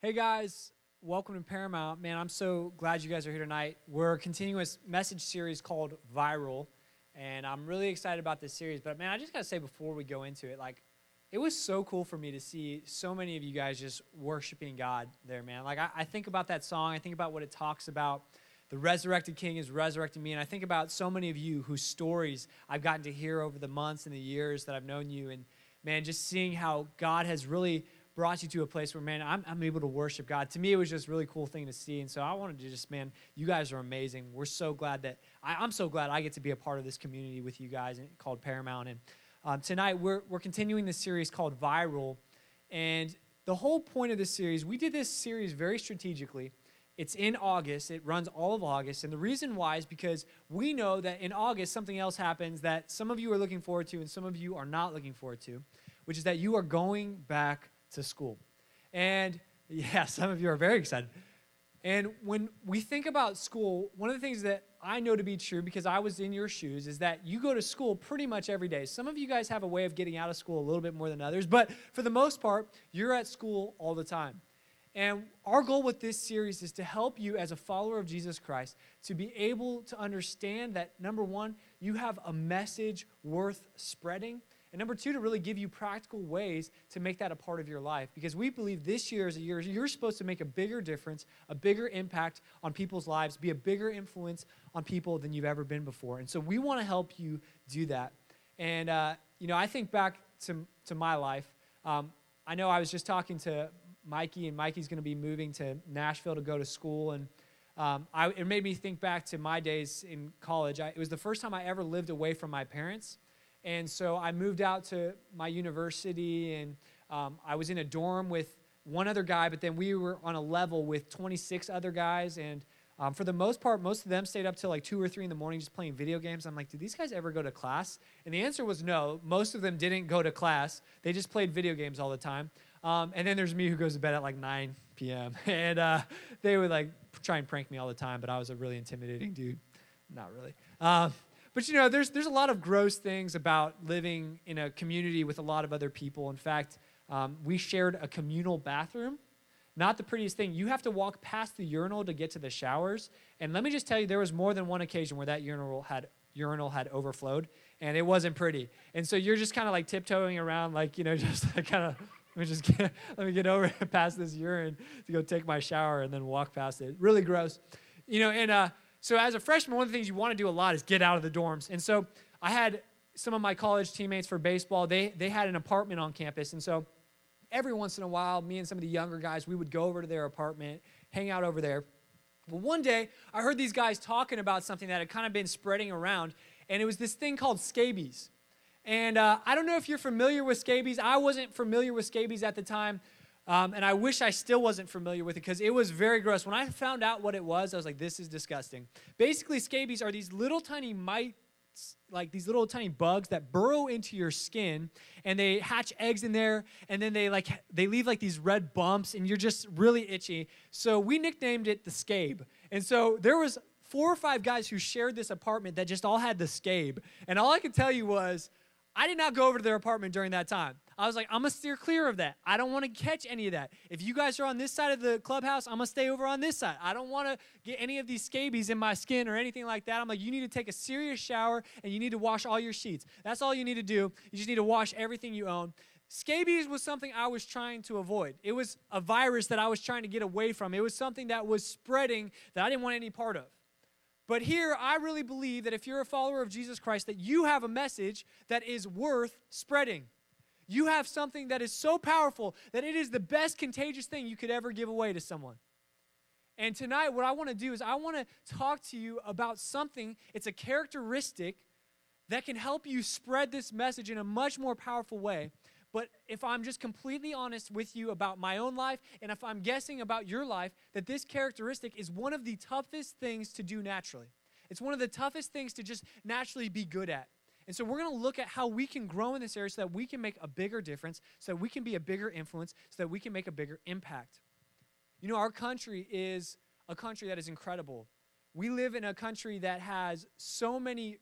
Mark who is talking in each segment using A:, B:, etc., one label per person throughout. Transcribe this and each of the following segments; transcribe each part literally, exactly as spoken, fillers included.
A: Hey guys, welcome to Paramount. Man, I'm so glad you guys are here tonight. We're continuing a message series called Viral, and I'm really excited about this series. But man, I just gotta say before we go into it, like, it was so cool for me to see so many of you guys just worshiping God there, man. Like, I, I think about that song, I think about what it talks about. The resurrected King is resurrecting me, and I think about so many of you whose stories I've gotten to hear over the months and the years that I've known you, and man, just seeing how God has really brought you to a place where, man, I'm, I'm able to worship God. To me, it was just a really cool thing to see. And so I wanted to just, man, you guys are amazing. We're so glad that, I, I'm so glad I get to be a part of this community with you guys called Paramount. And um, tonight, we're, we're continuing this series called Viral. And the whole point of this series, we did this series very strategically. It's in August. It runs all of August. And the reason why is because we know that in August, something else happens that some of you are looking forward to and some of you are not looking forward to, which is that you are going back to school. And yeah, some of you are very excited. And when we think about school, one of the things that I know to be true, because I was in your shoes, is that you go to school pretty much every day. Some of you guys have a way of getting out of school a little bit more than others, but for the most part, you're at school all the time. And our goal with this series is to help you as a follower of Jesus Christ to be able to understand that, number one, you have a message worth spreading. And number two, to really give you practical ways to make that a part of your life. Because we believe this year is a year you're supposed to make a bigger difference, a bigger impact on people's lives, be a bigger influence on people than you've ever been before. And so we want to help you do that. And, uh, you know, I think back to, to my life. Um, I know I was just talking to Mikey, and Mikey's going to be moving to Nashville to go to school. And um, I, it made me think back to my days in college. I, it was the first time I ever lived away from my parents. And so I moved out to my university, and um, I was in a dorm with one other guy, but then we were on a level with twenty-six other guys. And um, for the most part, most of them stayed up till like two or three in the morning just playing video games. I'm like, do these guys ever go to class? And the answer was no. Most of them didn't go to class. They just played video games all the time. Um, and then there's me who goes to bed at like nine p.m. And uh, they would like try and prank me all the time, but I was a really intimidating dude. Not really. Um, But, you know, there's there's a lot of gross things about living in a community with a lot of other people. In fact, um, we shared a communal bathroom. Not the prettiest thing. You have to walk past the urinal to get to the showers. And let me just tell you, there was more than one occasion where that urinal had urinal had overflowed, and it wasn't pretty. And so you're just kind of like tiptoeing around, like, you know, just kind of, let me just get, let me get over past this urine to go take my shower and then walk past it. Really gross. You know, and uh, So as a freshman, one of the things you want to do a lot is get out of the dorms. And so I had some of my college teammates for baseball. They they had an apartment on campus. And so every once in a while, me and some of the younger guys, we would go over to their apartment, hang out over there. Well, one day, I heard these guys talking about something that had kind of been spreading around, and it was this thing called scabies. And uh, I don't know if you're familiar with scabies. I wasn't familiar with scabies at the time. Um, and I wish I still wasn't familiar with it because it was very gross. When I found out what it was, I was like, this is disgusting. Basically, scabies are these little tiny mites, like these little tiny bugs that burrow into your skin, and they hatch eggs in there, and then they like they leave like these red bumps, and you're just really itchy. So we nicknamed it the scabe. And so there was four or five guys who shared this apartment that just all had the scabe. And all I could tell you was, I did not go over to their apartment during that time. I was like, I'm going to steer clear of that. I don't want to catch any of that. If you guys are on this side of the clubhouse, I'm going to stay over on this side. I don't want to get any of these scabies in my skin or anything like that. I'm like, you need to take a serious shower, and you need to wash all your sheets. That's all you need to do. You just need to wash everything you own. Scabies was something I was trying to avoid. It was a virus that I was trying to get away from. It was something that was spreading that I didn't want any part of. But here, I really believe that if you're a follower of Jesus Christ, that you have a message that is worth spreading. You have something that is so powerful that it is the best contagious thing you could ever give away to someone. And tonight, what I want to do is I want to talk to you about something. It's a characteristic that can help you spread this message in a much more powerful way. But if I'm just completely honest with you about my own life, and if I'm guessing about your life, that this characteristic is one of the toughest things to do naturally. It's one of the toughest things to just naturally be good at. And so we're going to look at how we can grow in this area so that we can make a bigger difference, so that we can be a bigger influence, so that we can make a bigger impact. You know, our country is a country that is incredible. We live in a country that has so many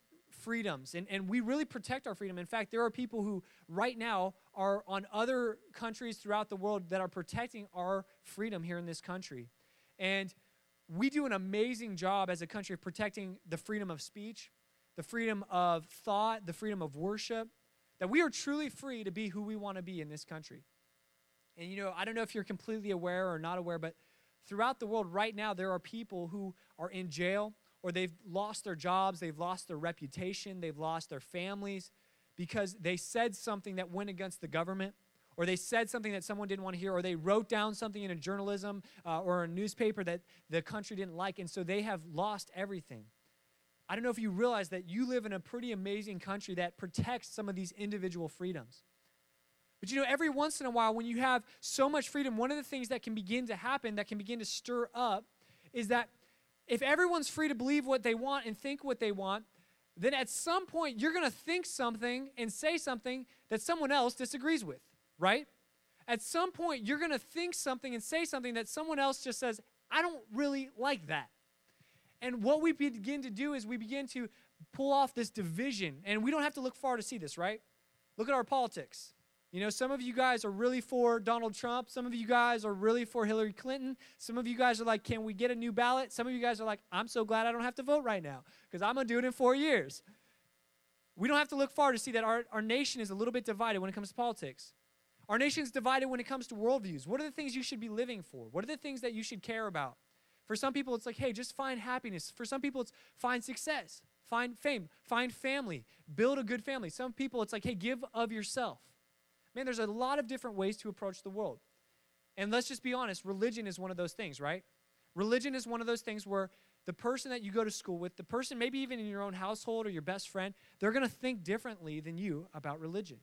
A: freedoms, and, and we really protect our freedom. In fact, there are people who right now are on other countries throughout the world that are protecting our freedom here in this country. And we do an amazing job as a country of protecting the freedom of speech, the freedom of thought, the freedom of worship, that we are truly free to be who we want to be in this country. And, you know, I don't know if you're completely aware or not aware, but throughout the world right now, there are people who are in jail, or they've lost their jobs, they've lost their reputation, they've lost their families because they said something that went against the government, or they said something that someone didn't want to hear, or they wrote down something in a journalism uh, or a newspaper that the country didn't like, and so they have lost everything. I don't know if you realize that you live in a pretty amazing country that protects some of these individual freedoms. But you know, every once in a while, when you have so much freedom, one of the things that can begin to happen, that can begin to stir up, is that if everyone's free to believe what they want and think what they want, then at some point you're going to think something and say something that someone else disagrees with, right? At some point you're going to think something and say something that someone else just says, I don't really like that. And what we begin to do is we begin to pull off this division, and we don't have to look far to see this, right? Look at our politics. You know, some of you guys are really for Donald Trump. Some of you guys are really for Hillary Clinton. Some of you guys are like, can we get a new ballot? Some of you guys are like, I'm so glad I don't have to vote right now because I'm going to do it in four years. We don't have to look far to see that our, our nation is a little bit divided when it comes to politics. Our nation's divided when it comes to worldviews. What are the things you should be living for? What are the things that you should care about? For some people, it's like, hey, just find happiness. For some people, it's find success, find fame, find family, build a good family. Some people, it's like, hey, give of yourself. Man, there's a lot of different ways to approach the world. And let's just be honest, religion is one of those things, right? Religion is one of those things where the person that you go to school with, the person maybe even in your own household or your best friend, they're going to think differently than you about religion.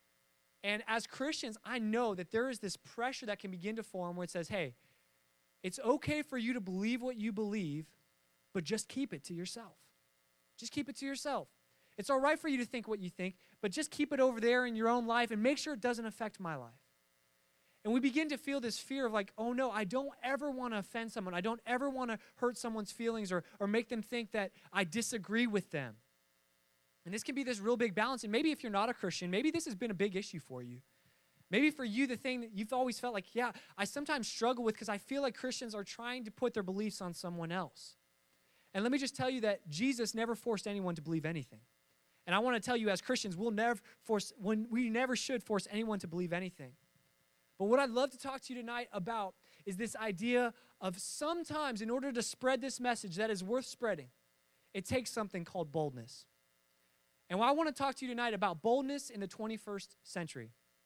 A: And as Christians, I know that there is this pressure that can begin to form where it says, hey, it's okay for you to believe what you believe, but just keep it to yourself. Just keep it to yourself. It's all right for you to think what you think, but just keep it over there in your own life and make sure it doesn't affect my life. And we begin to feel this fear of like, oh no, I don't ever want to offend someone. I don't ever want to hurt someone's feelings or, or make them think that I disagree with them. And this can be this real big balance. And maybe if you're not a Christian, maybe this has been a big issue for you. Maybe for you, the thing that you've always felt like, yeah, I sometimes struggle with because I feel like Christians are trying to put their beliefs on someone else. And let me just tell you that Jesus never forced anyone to believe anything. And I want to tell you as Christians, we'll never force, when we never should force anyone to believe anything. But what I'd love to talk to you tonight about is this idea of sometimes in order to spread this message that is worth spreading, it takes something called boldness. And I want to talk to you tonight about boldness in the twenty-first century.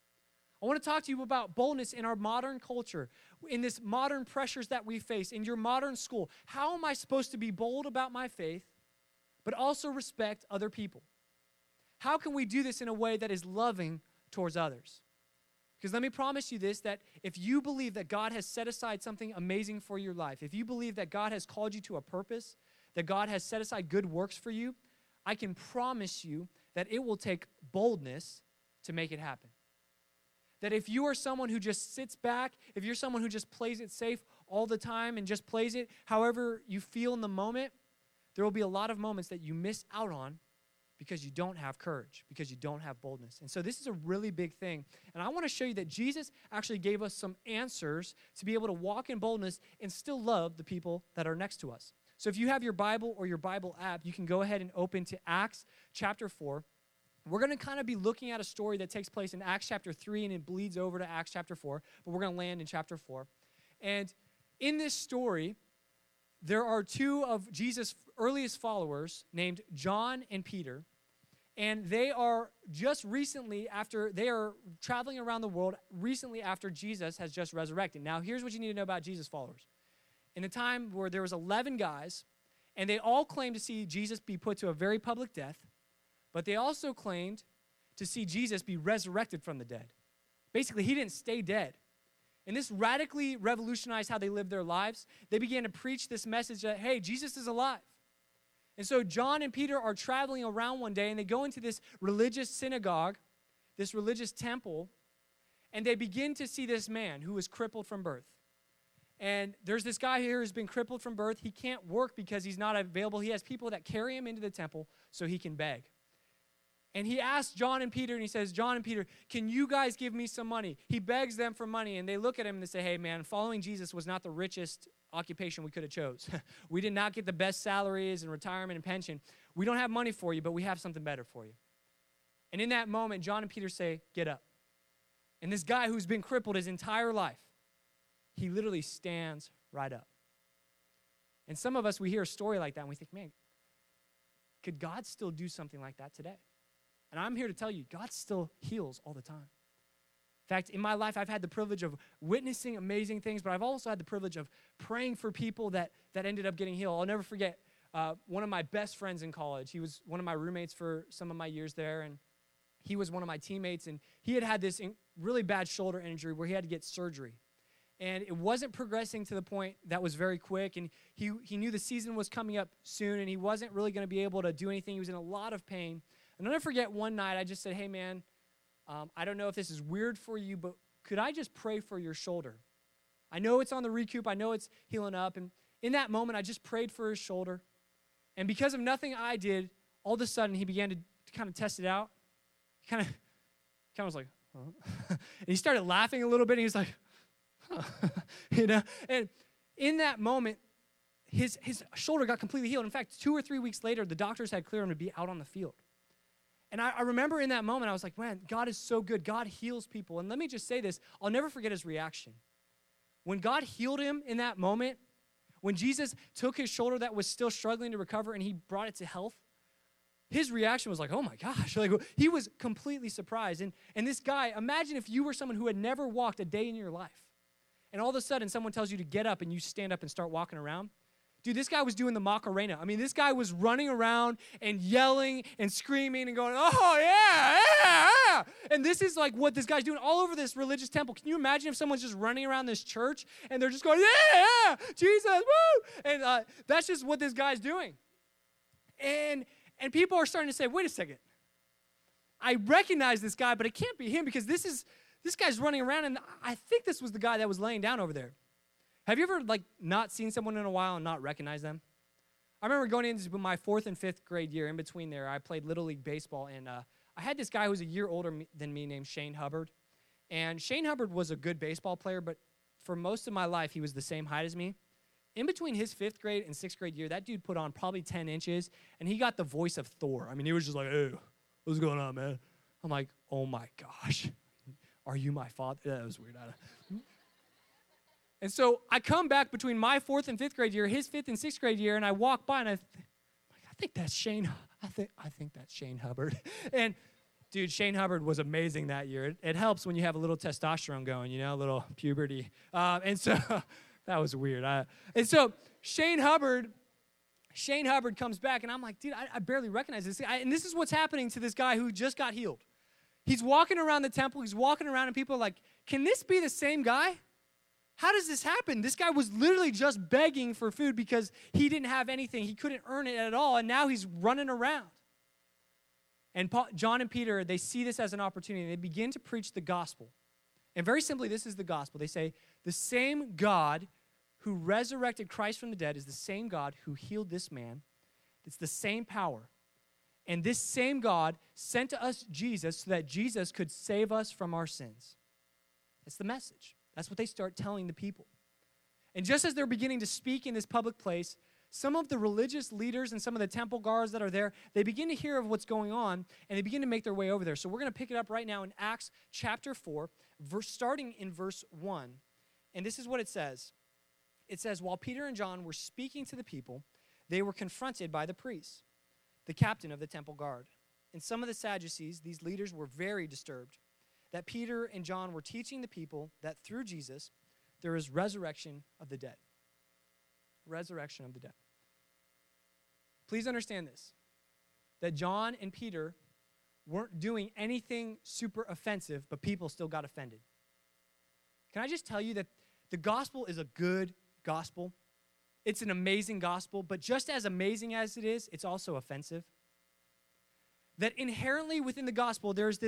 A: I want to talk to you about boldness in our modern culture, in this modern pressures that we face, in your modern school. How am I supposed to be bold about my faith, but also respect other people? How can we do this in a way that is loving towards others? Because let me promise you this, that if you believe that God has set aside something amazing for your life, if you believe that God has called you to a purpose, that God has set aside good works for you, I can promise you that it will take boldness to make it happen. That if you are someone who just sits back, if you're someone who just plays it safe all the time and just plays it however you feel in the moment, there will be a lot of moments that you miss out on because you don't have courage, because you don't have boldness. And so this is a really big thing. And I want to show you that Jesus actually gave us some answers to be able to walk in boldness and still love the people that are next to us. So if you have your Bible or your Bible app, you can go ahead and open to Acts chapter four. We're going to kind of be looking at a story that takes place in Acts chapter three, and it bleeds over to Acts chapter four, but we're going to land in chapter four. And in this story, there are two of Jesus' earliest followers named John and Peter, and they are just recently after, they are traveling around the world recently after Jesus has just resurrected. Now, here's what you need to know about Jesus' followers. In a time where there was eleven guys, and they all claimed to see Jesus be put to a very public death, but they also claimed to see Jesus be resurrected from the dead. Basically, he didn't stay dead. And this radically revolutionized how they lived their lives. They began to preach this message that, hey, Jesus is alive. And so John and Peter are traveling around one day, and they go into this religious synagogue, this religious temple, and they begin to see this man who was crippled from birth. And there's this guy here who's been crippled from birth. He can't work because he's not available. He has people that carry him into the temple so he can beg. And he asks John and Peter, and he says, John and Peter, can you guys give me some money? He begs them for money, and they look at him and they say, hey, man, following Jesus was not the richest occupation we could have chose. We did not get the best salaries and retirement and pension. We don't have money for you, but we have something better for you. And in that moment, John and Peter say, get up. And this guy who's been crippled his entire life, he literally stands right up. And some of us, we hear a story like that, and we think, man, could God still do something like that today? And I'm here to tell you, God still heals all the time. In fact, in my life, I've had the privilege of witnessing amazing things, but I've also had the privilege of praying for people that, that ended up getting healed. I'll never forget uh, one of my best friends in college. He was one of my roommates for some of my years there, and he was one of my teammates, and he had had this really bad shoulder injury where he had to get surgery. And it wasn't progressing to the point that was very quick, and he, he knew the season was coming up soon, and he wasn't really going to be able to do anything. He was in a lot of pain. And I'll never forget one night I just said, hey, man, um, I don't know if this is weird for you, but could I just pray for your shoulder? I know it's on the recoup. I know it's healing up. And in that moment, I just prayed for his shoulder. And because of nothing I did, all of a sudden, he began to, to kind of test it out. He kind of kind of was like, huh? And he started laughing a little bit, and he was like, huh. You know? And in that moment, his, his shoulder got completely healed. In fact, two or three weeks later, the doctors had cleared him to be out on the field. And I, I remember in that moment, I was like, man, God is so good. God heals people. And let me just say this. I'll never forget his reaction. When God healed him in that moment, when Jesus took his shoulder that was still struggling to recover and he brought it to health, his reaction was like, oh my gosh. Like, he was completely surprised. And, and this guy, imagine if you were someone who had never walked a day in your life. And all of a sudden, someone tells you to get up and you stand up and start walking around. Dude, this guy was doing the Macarena. I mean, this guy was running around and yelling and screaming and going, oh, yeah, yeah, yeah. And this is like what this guy's doing all over this religious temple. Can you imagine if someone's just running around this church and they're just going, yeah, yeah, Jesus, woo. And uh, that's just what this guy's doing. And, and people are starting to say, wait a second. I recognize this guy, but it can't be him because this is this guy's running around, and I think this was the guy that was laying down over there. Have you ever, like, not seen someone in a while and not recognize them? I remember going into my fourth and fifth grade year. In between there, I played Little League Baseball, and uh, I had this guy who was a year older than me named Shane Hubbard. And Shane Hubbard was a good baseball player, but for most of my life, he was the same height as me. In between his fifth grade and sixth grade year, that dude put on probably ten inches, and he got the voice of Thor. I mean, he was just like, hey, what's going on, man? I'm like, oh, my gosh. Are you my father? That was weird. I don't And so I come back between my fourth and fifth grade year, his fifth and sixth grade year, and I walk by, and I, th- I think that's Shane. I think I think that's Shane Hubbard. And dude, Shane Hubbard was amazing that year. It, it helps when you have a little testosterone going, you know, a little puberty. Um, and so that was weird. I, and so Shane Hubbard, Shane Hubbard comes back, and I'm like, dude, I, I barely recognize this guy. And this is what's happening to this guy who just got healed. He's walking around the temple. He's walking around, and people are like, can this be the same guy? How does this happen? This guy was literally just begging for food because he didn't have anything. He couldn't earn it at all, and now he's running around. And Paul, John and Peter, they see this as an opportunity. They begin to preach the gospel. And very simply, this is the gospel. They say, the same God who resurrected Christ from the dead is the same God who healed this man. It's the same power. And this same God sent to us Jesus so that Jesus could save us from our sins. It's the message. That's what they start telling the people. And just as they're beginning to speak in this public place, some of the religious leaders and some of the temple guards that are there, they begin to hear of what's going on, and they begin to make their way over there. So we're going to pick it up right now in Acts chapter four, verse, starting in verse one. And this is what it says. It says, while Peter and John were speaking to the people, they were confronted by the priests, the captain of the temple guard. And some of the Sadducees, these leaders, were very disturbed that Peter and John were teaching the people that through Jesus, there is resurrection of the dead. Resurrection of the dead. Please understand this, that John and Peter weren't doing anything super offensive, but people still got offended. Can I just tell you that the gospel is a good gospel? It's an amazing gospel, but just as amazing as it is, it's also offensive. That inherently within the gospel, there's this,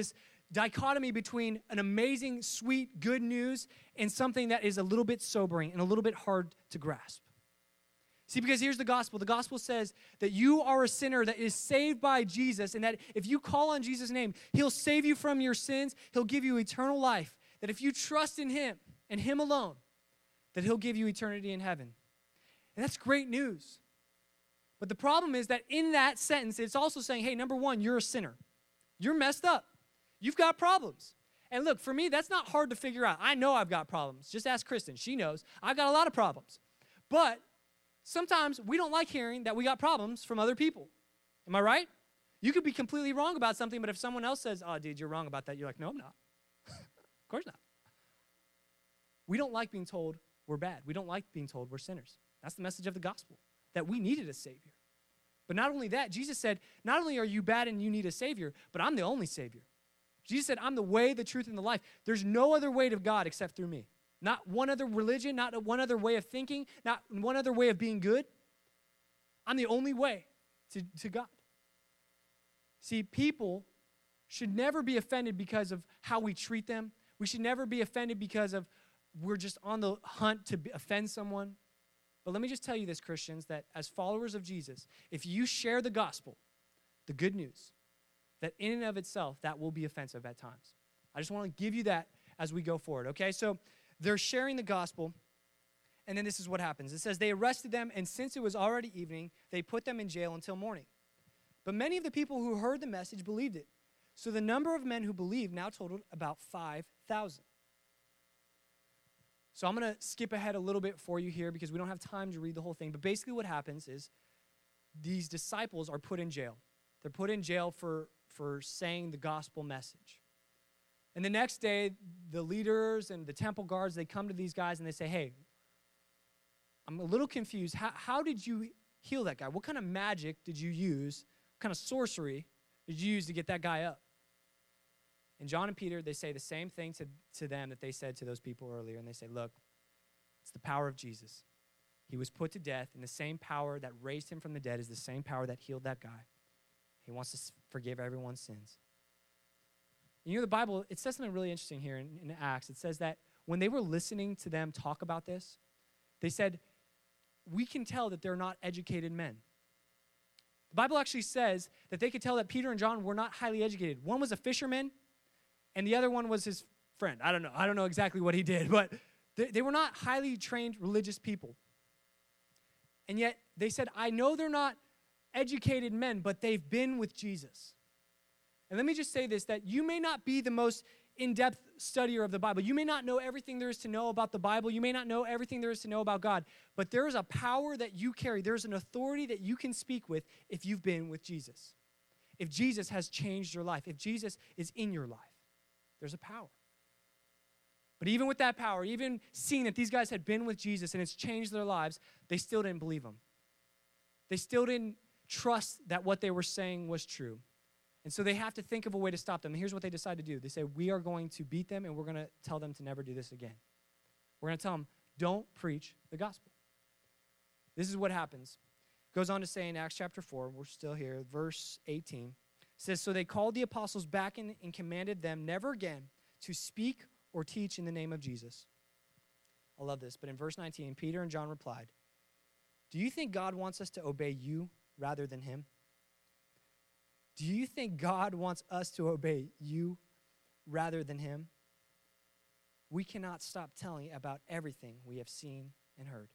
A: dichotomy between an amazing, sweet, good news and something that is a little bit sobering and a little bit hard to grasp. See, because here's the gospel. The gospel says that you are a sinner that is saved by Jesus, and that if you call on Jesus' name, he'll save you from your sins. He'll give you eternal life. That if you trust in him and him alone, that he'll give you eternity in heaven. And that's great news. But the problem is that in that sentence, it's also saying, hey, number one, you're a sinner. You're messed up. You've got problems. And look, for me, that's not hard to figure out. I know I've got problems. Just ask Kristen. She knows. I've got a lot of problems. But sometimes we don't like hearing that we got problems from other people. Am I right? You could be completely wrong about something, but if someone else says, oh, dude, you're wrong about that, you're like, no, I'm not. Of course not. We don't like being told we're bad. We don't like being told we're sinners. That's the message of the gospel, that we needed a Savior. But not only that, Jesus said, not only are you bad and you need a Savior, but I'm the only Savior. Jesus said, I'm the way, the truth, and the life. There's no other way to God except through me. Not one other religion, not one other way of thinking, not one other way of being good. I'm the only way to, to God. See, people should never be offended because of how we treat them. We should never be offended because of we're just on the hunt to be, offend someone. But let me just tell you this, Christians, that as followers of Jesus, if you share the gospel, the good news, that in and of itself, that will be offensive at times. I just want to give you that as we go forward, okay? So they're sharing the gospel, and then this is what happens. It says, they arrested them, and since it was already evening, they put them in jail until morning. But many of the people who heard the message believed it. So the number of men who believed now totaled about five thousand. So I'm going to skip ahead a little bit for you here because we don't have time to read the whole thing. But basically what happens is these disciples are put in jail. They're put in jail for, for saying the gospel message. And the next day, the leaders and the temple guards, they come to these guys and they say, hey, I'm a little confused. How, how did you heal that guy? What kind of magic did you use? What kind of sorcery did you use to get that guy up? And John and Peter, they say the same thing to, to them that they said to those people earlier. And they say, look, it's the power of Jesus. He was put to death, and the same power that raised him from the dead is the same power that healed that guy. He wants to forgive everyone's sins. You know, the Bible, it says something really interesting here in, in Acts. It says that when they were listening to them talk about this, they said, we can tell that they're not educated men. The Bible actually says that they could tell that Peter and John were not highly educated. One was a fisherman, and the other one was his friend. I don't know. I don't know exactly what he did, but they, they were not highly trained religious people. And yet they said, I know they're not educated men, but they've been with Jesus. And let me just say this, that you may not be the most in-depth studier of the Bible. You may not know everything there is to know about the Bible. You may not know everything there is to know about God. But there is a power that you carry. There's an authority that you can speak with if you've been with Jesus. If Jesus has changed your life. If Jesus is in your life. There's a power. But even with that power, even seeing that these guys had been with Jesus and it's changed their lives, they still didn't believe him. They still didn't trust that what they were saying was true. And so they have to think of a way to stop them. And here's what they decide to do. They say, we are going to beat them and we're going to tell them to never do this again. We're going to tell them, don't preach the gospel. This is what happens. It goes on to say in Acts chapter four, we're still here, verse eighteen. It says, so they called the apostles back in and commanded them never again to speak or teach in the name of Jesus. I love this. But in verse nineteen, Peter and John replied, do you think God wants us to obey you rather than him? Do you think God wants us to obey you rather than him? We cannot stop telling about everything we have seen and heard.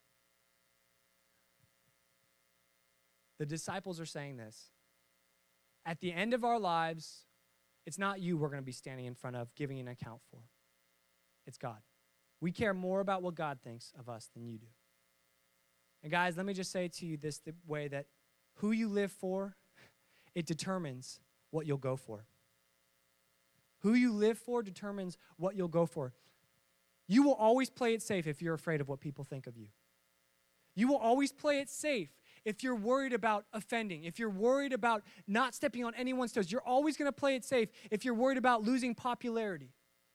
A: The disciples are saying this. At the end of our lives, it's not you we're going to be standing in front of giving an account for. It's God. We care more about what God thinks of us than you do. And guys, let me just say to you this the way that who you live for, it determines what you'll go for. Who you live for determines what you'll go for. You will always play it safe if you're afraid of what people think of you. You will always play it safe if you're worried about offending, if you're worried about not stepping on anyone's toes. You're always going to play it safe if you're worried about losing popularity.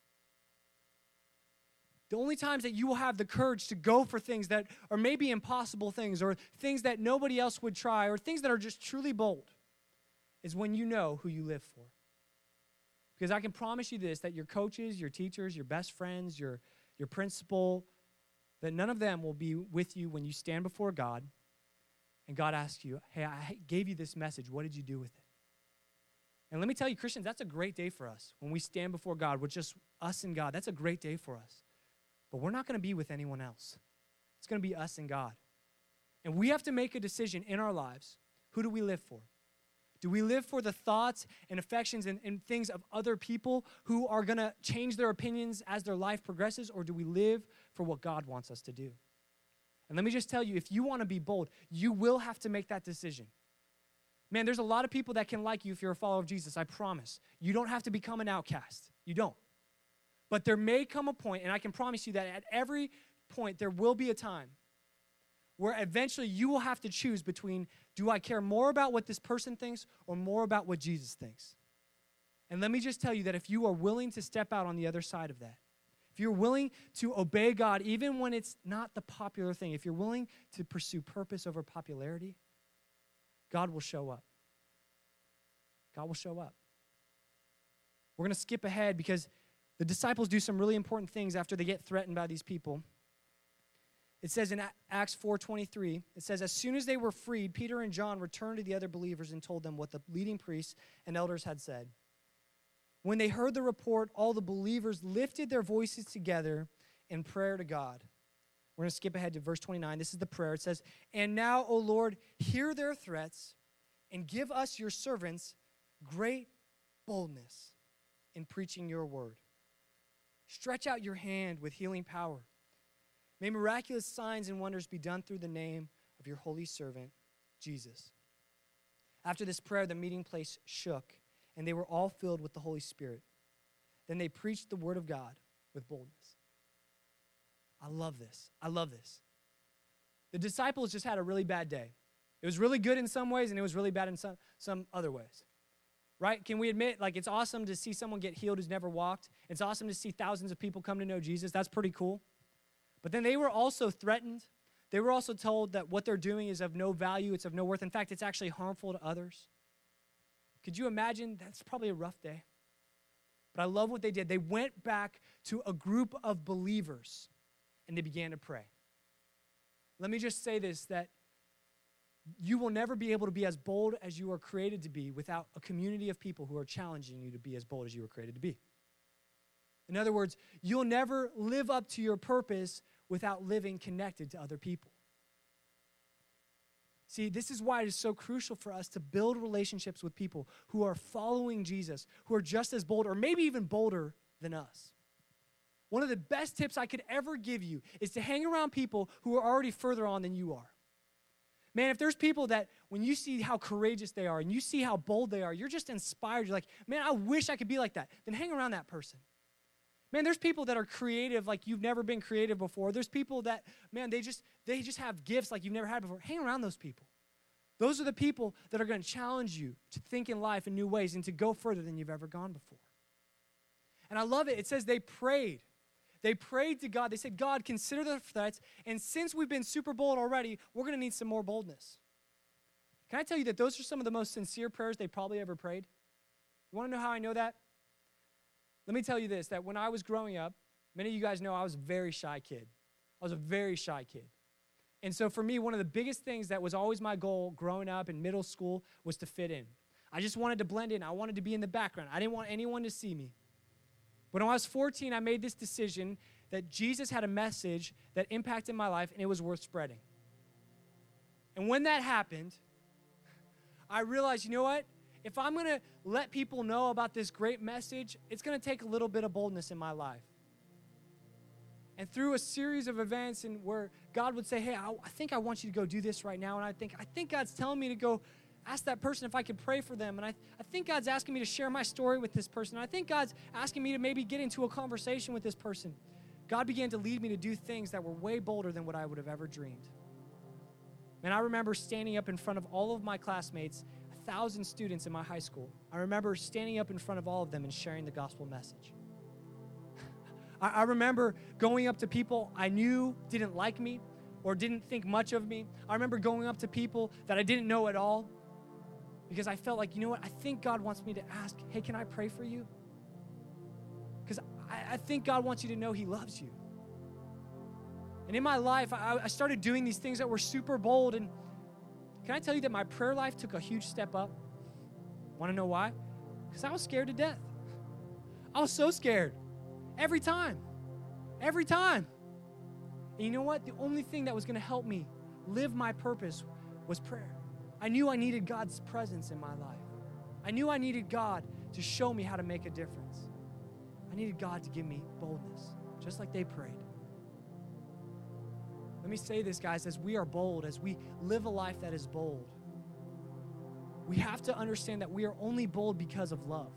A: The only times that you will have the courage to go for things that are maybe impossible things or things that nobody else would try or things that are just truly bold is when you know who you live for. Because I can promise you this, that your coaches, your teachers, your best friends, your, your principal, that none of them will be with you when you stand before God and God asks you, hey, I gave you this message. What did you do with it? And let me tell you, Christians, that's a great day for us. When we stand before God with just us and God, that's a great day for us. But we're not going to be with anyone else. It's going to be us and God. And we have to make a decision in our lives. Who do we live for? Do we live for the thoughts and affections and, and things of other people who are going to change their opinions as their life progresses, or do we live for what God wants us to do? And let me just tell you, if you want to be bold, you will have to make that decision. Man, there's a lot of people that can like you if you're a follower of Jesus, I promise. You don't have to become an outcast. You don't. But there may come a point, and I can promise you that at every point there will be a time where eventually you will have to choose between, do I care more about what this person thinks or more about what Jesus thinks? And let me just tell you that if you are willing to step out on the other side of that, if you're willing to obey God even when it's not the popular thing, if you're willing to pursue purpose over popularity, God will show up. God will show up. We're going to skip ahead because the disciples do some really important things after they get threatened by these people. It says in Acts four twenty-three, it says, as soon as they were freed, Peter and John returned to the other believers and told them what the leading priests and elders had said. When they heard the report, all the believers lifted their voices together in prayer to God. We're going to skip ahead to verse twenty-nine. This is the prayer. It says, and now, O Lord, hear their threats and give us, your servants, great boldness in preaching your word. Stretch out your hand with healing power. May miraculous signs and wonders be done through the name of your holy servant, Jesus. After this prayer, the meeting place shook, and they were all filled with the Holy Spirit. Then they preached the word of God with boldness. I love this. I love this. The disciples just had a really bad day. It was really good in some ways, and it was really bad in some, some other ways. Right? Can we admit, like, it's awesome to see someone get healed who's never walked. It's awesome to see thousands of people come to know Jesus. That's pretty cool. But then they were also threatened. They were also told that what they're doing is of no value. It's of no worth. In fact, it's actually harmful to others. Could you imagine? That's probably a rough day. But I love what they did. They went back to a group of believers, and they began to pray. Let me just say this, that you will never be able to be as bold as you are created to be without a community of people who are challenging you to be as bold as you were created to be. In other words, you'll never live up to your purpose without living connected to other people. See, this is why it is so crucial for us to build relationships with people who are following Jesus, who are just as bold or maybe even bolder than us. One of the best tips I could ever give you is to hang around people who are already further on than you are. Man, if there's people that when you see how courageous they are and you see how bold they are, you're just inspired. You're like, man, I wish I could be like that. Then hang around that person. Man, there's people that are creative like you've never been creative before. There's people that, man, they just they just have gifts like you've never had before. Hang around those people. Those are the people that are going to challenge you to think in life in new ways and to go further than you've ever gone before. And I love it. It says they prayed. They prayed to God. They said, God, consider the threats, and since we've been super bold already, we're going to need some more boldness. Can I tell you that those are some of the most sincere prayers they probably ever prayed? You want to know how I know that? Let me tell you this, that when I was growing up, many of you guys know I was a very shy kid. I was a very shy kid. And so for me, one of the biggest things that was always my goal growing up in middle school was to fit in. I just wanted to blend in. I wanted to be in the background. I didn't want anyone to see me. But when I was fourteen, I made this decision that Jesus had a message that impacted my life, and it was worth spreading. And when that happened, I realized, you know what? If I'm going to let people know about this great message, it's going to take a little bit of boldness in my life. And through a series of events and where God would say, hey, I, I think I want you to go do this right now. And I think, I think God's telling me to go ask that person if I could pray for them. And I, I think God's asking me to share my story with this person. And I think God's asking me to maybe get into a conversation with this person. God began to lead me to do things that were way bolder than what I would have ever dreamed. And I remember standing up in front of all of my classmates, a thousand students in my high school. I remember standing up in front of all of them and sharing the gospel message. I, I remember going up to people I knew didn't like me or didn't think much of me. I remember going up to people that I didn't know at all because I felt like, you know what, I think God wants me to ask, hey, can I pray for you? I, I think God wants you to know he loves you. And in my life, I, I started doing these things that were super bold. And can I tell you that my prayer life took a huge step up? Want to know why? Because I was scared to death. I was so scared. Every time. Every time. And you know what? The only thing that was going to help me live my purpose was prayer. I knew I needed God's presence in my life. I knew I needed God to show me how to make a difference. I needed God to give me boldness, just like they prayed. Let me say this, guys, as we are bold, as we live a life that is bold, we have to understand that we are only bold because of love.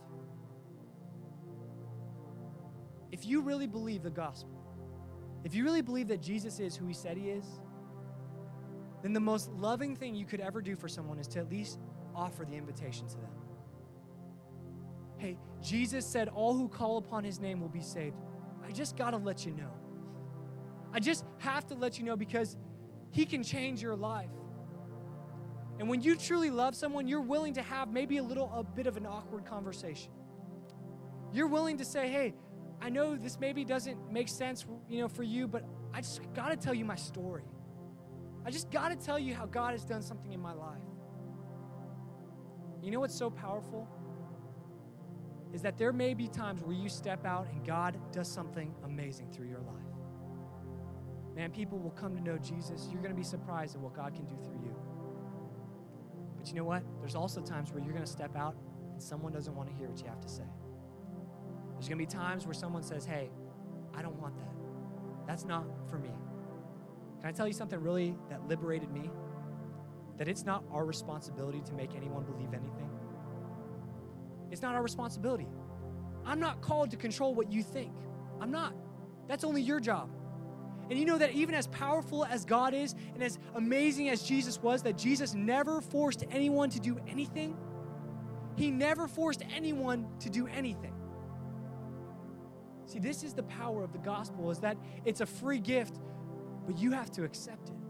A: If you really believe the gospel, if you really believe that Jesus is who he said he is, then the most loving thing you could ever do for someone is to at least offer the invitation to them. Hey, Jesus said all who call upon his name will be saved. I just got to let you know. I just have to let you know because he can change your life. And when you truly love someone, you're willing to have maybe a little a bit of an awkward conversation. You're willing to say, hey, I know this maybe doesn't make sense, you know, for you, but I just got to tell you my story. I just got to tell you how God has done something in my life. You know what's so powerful? Is that there may be times where you step out and God does something amazing through your life. Man, people will come to know Jesus. You're going to be surprised at what God can do through you. But you know what? There's also times where you're going to step out and someone doesn't want to hear what you have to say. There's going to be times where someone says, hey, I don't want that. That's not for me. Can I tell you something really that liberated me? That it's not our responsibility to make anyone believe anything. It's not our responsibility. I'm not called to control what you think. I'm not. That's only your job. And you know that even as powerful as God is and as amazing as Jesus was, that Jesus never forced anyone to do anything. He never forced anyone to do anything. See, this is the power of the gospel, is that it's a free gift, but you have to accept it.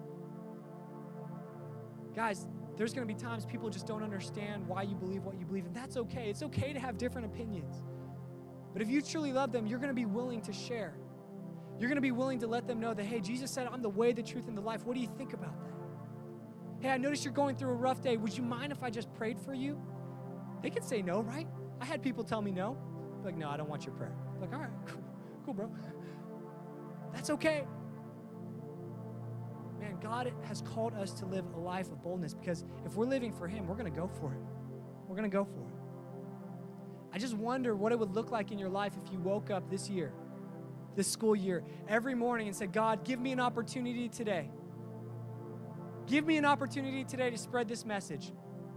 A: Guys, there's going to be times people just don't understand why you believe what you believe, and that's okay. It's okay to have different opinions. But if you truly love them, you're going to be willing to share. You're going to be willing to let them know that, hey, Jesus said, I'm the way, the truth, and the life. What do you think about that? Hey, I noticed you're going through a rough day. Would you mind if I just prayed for you? They could say no, right? I had people tell me no. Like, no, I don't want your prayer. Like, all right, cool, cool, bro. That's okay. Man, God has called us to live a life of boldness, because if we're living for him, we're going to go for it. We're going to go for it. I just wonder what it would look like in your life if you woke up this year, this school year, every morning and said, God, give me an opportunity today. Give me an opportunity today to spread this message.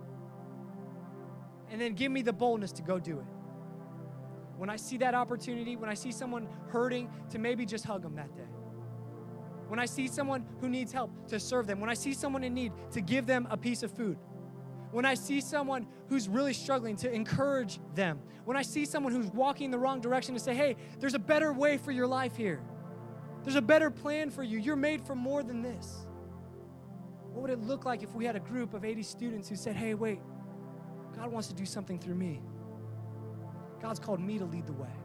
A: And then give me the boldness to go do it. When I see that opportunity, when I see someone hurting, to maybe just hug them that day. When I see someone who needs help, to serve them. When I see someone in need, to give them a piece of food. When I see someone who's really struggling, to encourage them. When I see someone who's walking in the wrong direction, to say, hey, there's a better way for your life here. There's a better plan for you. You're made for more than this. What would it look like if we had a group of eighty students who said, hey, wait, God wants to do something through me. God's called me to lead the way.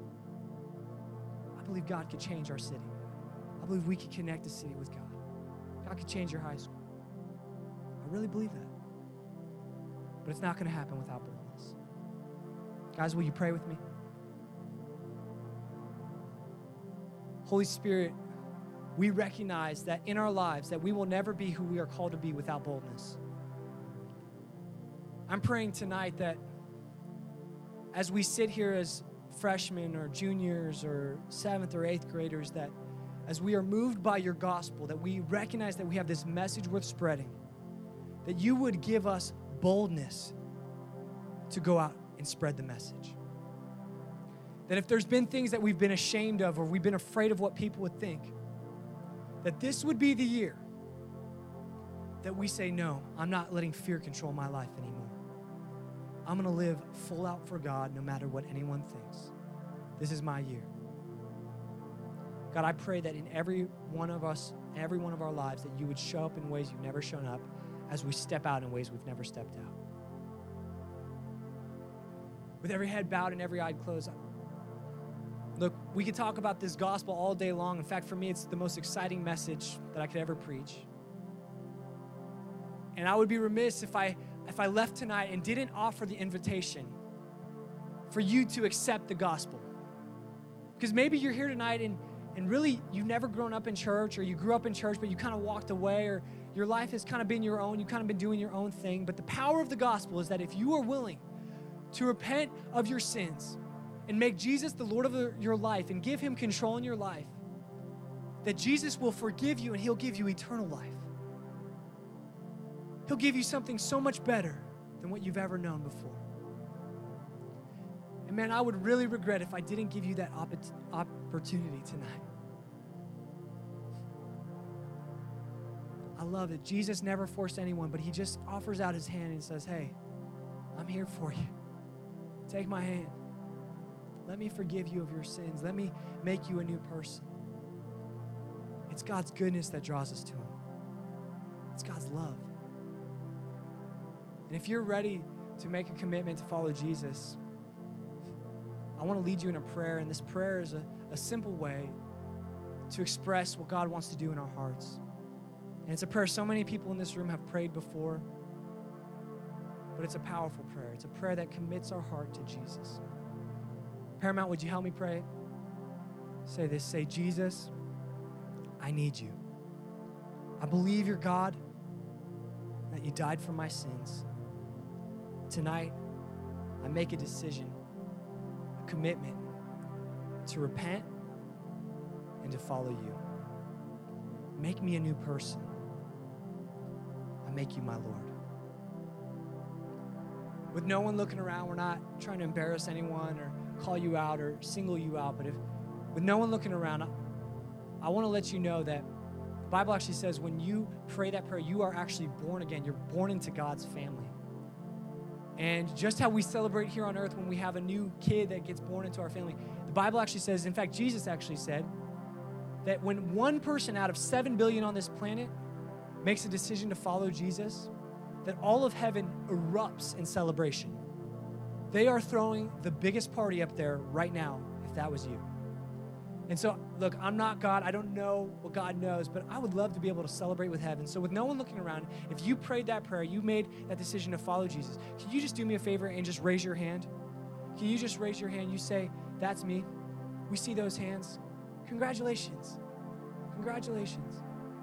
A: I believe God could change our city. I believe we could connect the city with God. God could change your high school. I really believe that. But it's not going to happen without boldness. Guys, will you pray with me? Holy Spirit, we recognize that in our lives that we will never be who we are called to be without boldness. I'm praying tonight that as we sit here as freshmen or juniors or seventh or eighth graders, that as we are moved by your gospel, that we recognize that we have this message worth spreading, that you would give us boldness to go out and spread the message. That if there's been things that we've been ashamed of or we've been afraid of what people would think, that this would be the year that we say, no, I'm not letting fear control my life anymore. I'm going to live full out for God no matter what anyone thinks. This is my year. God, I pray that in every one of us, every one of our lives, that you would show up in ways you've never shown up as we step out in ways we've never stepped out. With every head bowed and every eye closed, look, We could talk about this gospel all day long. In fact, for me, it's the most exciting message that I could ever preach. And I would be remiss if I if I left tonight and didn't offer the invitation for you to accept the gospel. Because maybe you're here tonight and, and really you've never grown up in church, or you grew up in church but you kind of walked away, or your life has kind of been your own, you've kind of been doing your own thing. But the power of the gospel is that if you are willing to repent of your sins and make Jesus the Lord of your life and give him control in your life, that Jesus will forgive you and he'll give you eternal life. He'll give you something so much better than what you've ever known before. And man, I would really regret if I didn't give you that opp- opportunity tonight. I love it. Jesus never forced anyone, but he just offers out his hand and says, hey, I'm here for you. Take my hand. Let me forgive you of your sins. Let me make you a new person. It's God's goodness that draws us to him. It's God's love. And if you're ready to make a commitment to follow Jesus, I want to lead you in a prayer. And this prayer is a, a simple way to express what God wants to do in our hearts. And it's a prayer so many people in this room have prayed before, but it's a powerful prayer. It's a prayer that commits our heart to Jesus. Paramount, would you help me pray? Say this. Say, Jesus, I need you. I believe you're God, that you died for my sins. Tonight, I make a decision, a commitment to repent and to follow you. Make me a new person. I make you my Lord. With no one looking around, we're not trying to embarrass anyone or call you out or single you out, but if with no one looking around, I, I want to let you know that the Bible actually says when you pray that prayer, you are actually born again. You're born into God's family. And just how we celebrate here on earth when we have a new kid that gets born into our family, the Bible actually says, in fact, Jesus actually said, that when one person out of seven billion on this planet makes a decision to follow Jesus, that all of heaven erupts in celebration. They are throwing the biggest party up there right now, if that was you. And so, look, I'm not God. I don't know what God knows, but I would love to be able to celebrate with heaven. So with no one looking around, if you prayed that prayer, you made that decision to follow Jesus, can you just do me a favor and just raise your hand? Can you just raise your hand? You say, that's me. We see those hands. Congratulations. Congratulations.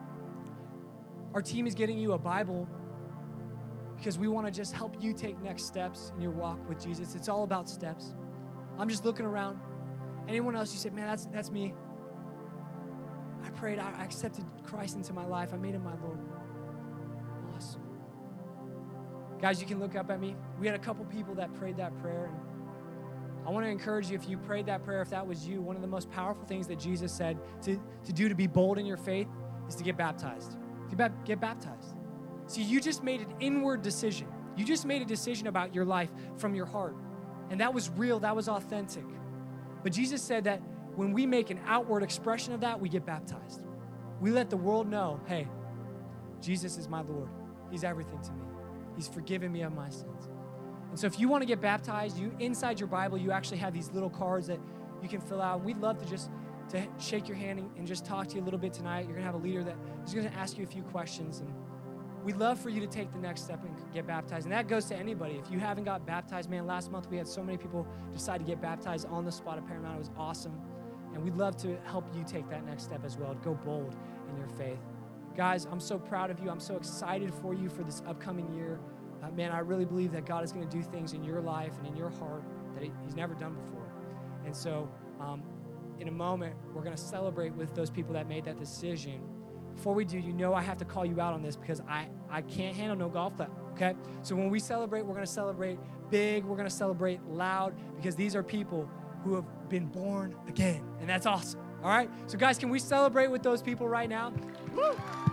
A: Our team is getting you a Bible because we want to just help you take next steps in your walk with Jesus. It's all about steps. I'm just looking around. Anyone else, you say, man, that's that's me. I prayed, I accepted Christ into my life. I made him my Lord. Awesome. Guys, you can look up at me. We had a couple people that prayed that prayer. And I want to encourage you, if you prayed that prayer, if that was you, one of the most powerful things that Jesus said to, to do to be bold in your faith is to get baptized. To get baptized. See, you just made an inward decision. You just made a decision about your life from your heart. And that was real. That was authentic. But Jesus said that when we make an outward expression of that, we get baptized. We let the world know, hey, Jesus is my Lord. He's everything to me. He's forgiven me of my sins. And so if you want to get baptized, you inside your Bible, you actually have these little cards that you can fill out. We'd love to just to shake your hand and, and just talk to you a little bit tonight. You're going to have a leader that is going to ask you a few questions. And we'd love for you to take the next step and get baptized. And that goes to anybody. If you haven't got baptized, man, last month we had so many people decide to get baptized on the spot at Paramount. It was awesome. And we'd love to help you take that next step as well, to go bold in your faith. Guys, I'm so proud of you. I'm so excited for you for this upcoming year. Uh, man, I really believe that God is going to do things in your life and in your heart that he, he's never done before. And so um, in a moment, we're going to celebrate with those people that made that decision. Before we do, you know I have to call you out on this because I, I can't handle no golf clap, okay? So when we celebrate, we're going to celebrate big. We're going to celebrate loud because these are people who have been born again, and that's awesome, all right? So guys, can we celebrate with those people right now? Woo!